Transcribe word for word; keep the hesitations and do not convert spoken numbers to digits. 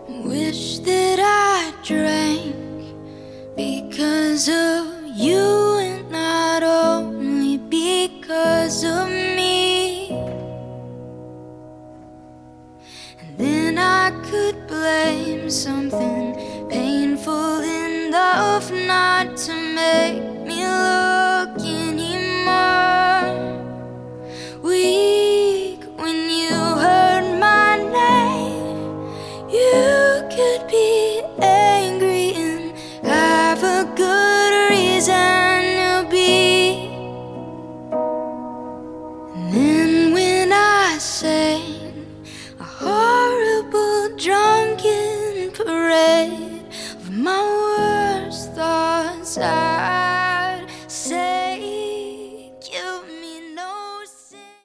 Wish that I drank because of you and not only because of me. And then I could blame something painful enough not to make me look anymore weak. When you heard my name, you could be angry and have a good reason to be. And then